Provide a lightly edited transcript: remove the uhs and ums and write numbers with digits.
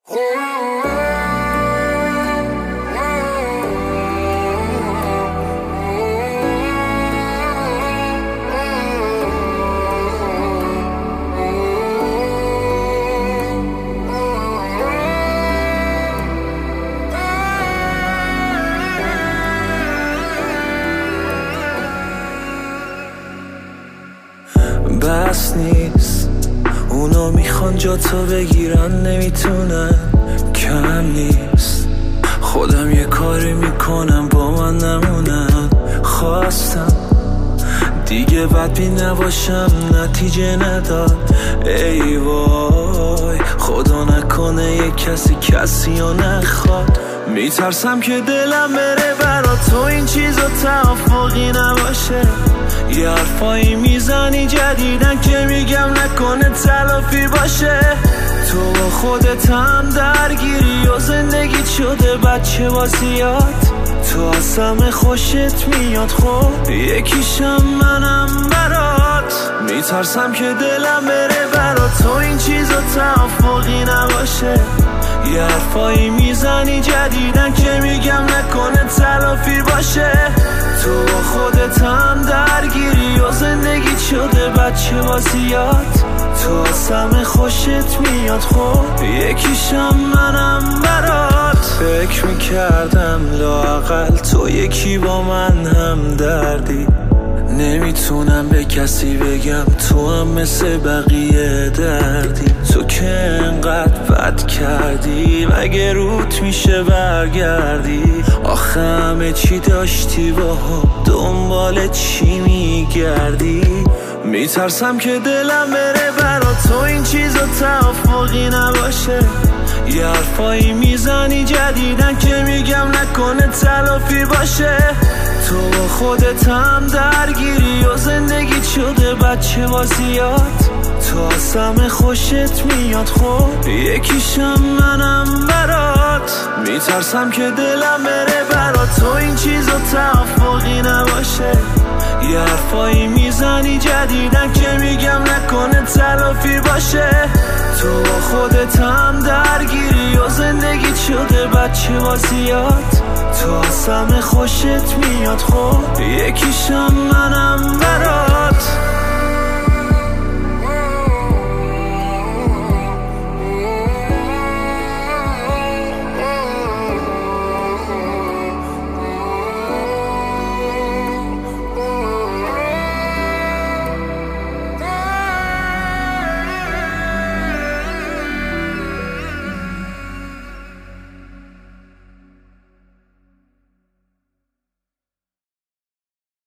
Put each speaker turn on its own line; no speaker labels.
بس نیست اونا میخوان جا تو بگیرن، نمیتونن، کم نیست خودم یه کاری میکنم با من نمونن. خواستم دیگه بدبین نباشم، نتیجه نداد. ای وای خدا نکنه یه کسی رو نخواد. میترسم که دلم بره برا تو این چیزا توافقی نباشه. یه حرفایی میزنی جدیدن که میگم نکنه تلافی باشه. تو با خودت هم درگیری و زندگیت شده بچه بازیات. تو از همه خوشت میاد، خب یکیشم منم برات. میترسم که دلم بره برا تو این چیزا توافقی نباشه. یه حرفایی میزنی جدیدن که میگم نکنه تلافی باشه. تو با خودت هم درگیری و زندگیت شده بچه بازیات. تو از همه خوشت میاد، خب یکیشم منم برات. فکر میکردم لااقل تو یکی با من هم دردی. نمیتونم به کسی بگم تو هم مثل بقیه دردی. تو که انقدر بد کردی مگه روت میشه برگردی؟ آخه همه چی داشتی با هم، دنبال چی میگردی؟ میترسم که دلم بره برا تو این چیزا توافقی نباشه. یه حرفایی میزنی جدیدن که میگم نکنه تلافی باشه. تو با خودت هم درگیری و زندگیت شده بچه بازیات. تو از همه خوشت میاد، خب یکیشم منم برات. میترسم که دلم بره برا تو این چیزا توافقی نباشه. یه حرفایی میزنی جدیدن که میگم نکنه تلافی باشه. تو با خودت هم درگیری و زندگیت شده بچه بازیات. تو از همه خوشت میاد، خب یکیشم منم برات.